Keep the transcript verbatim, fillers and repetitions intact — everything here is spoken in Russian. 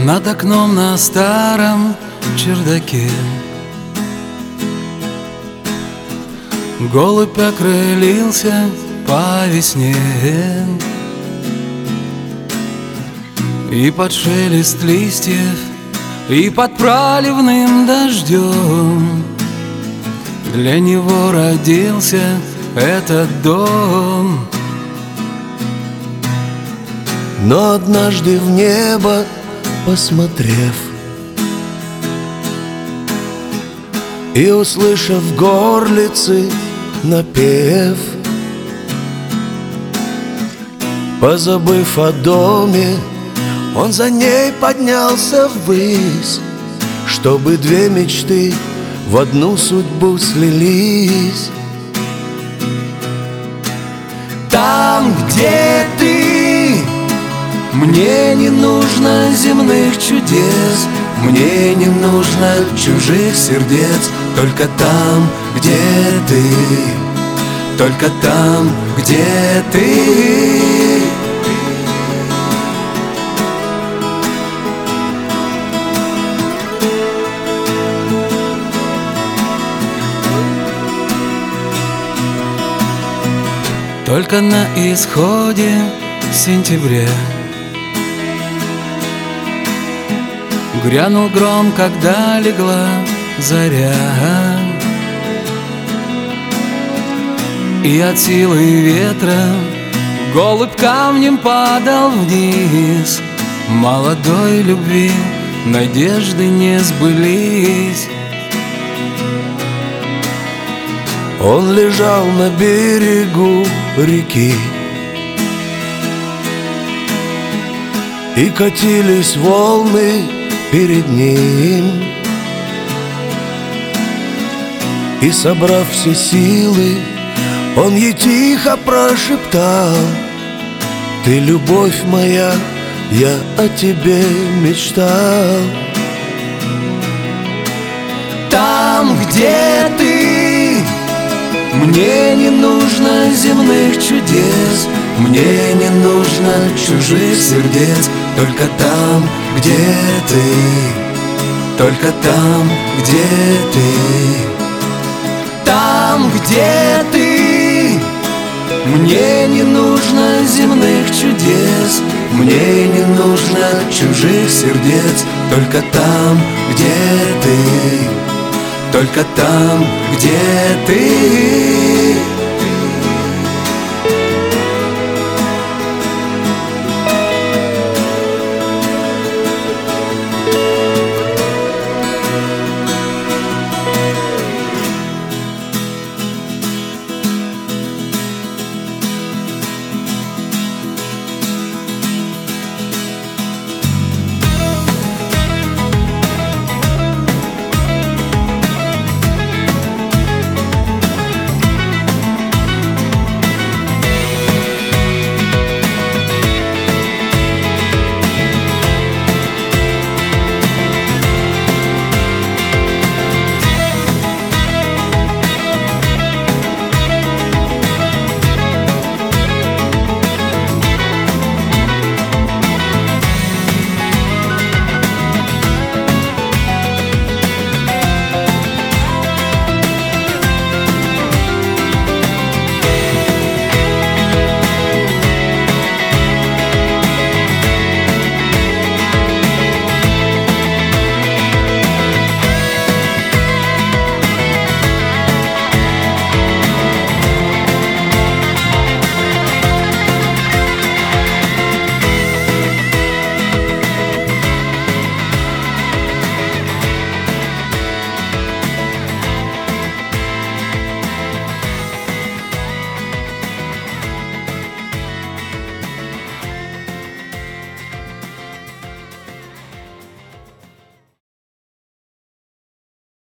Над окном на старом чердаке голубь окрылился по весне, и под шелест листьев, и под проливным дождем для него родился этот дом. Но однажды в небо посмотрев и услышав в горлице напев, позабыв о доме, он за ней поднялся ввысь, чтобы две мечты в одну судьбу слились. Там, где ты, мне не нужно земных чудес, мне не нужно чужих сердец. Только там, где ты, только там, где ты. Только на исходе сентября грянул гром, когда легла заря, и от силы ветра голубь камнем падал вниз. Молодой любви надежды не сбылись. Он лежал на берегу реки, и катились волны перед ним. И, собрав все силы, он ей тихо прошептал: ты, любовь моя, я о тебе мечтал. Там, где ты, мне не нужно земных чудес, мне не нужно чужих сердец. Только там, где ты, только там, где ты. Там, где ты, мне не нужно земных чудес, мне не нужно чужих сердец. Только там, где ты, только там, где ты.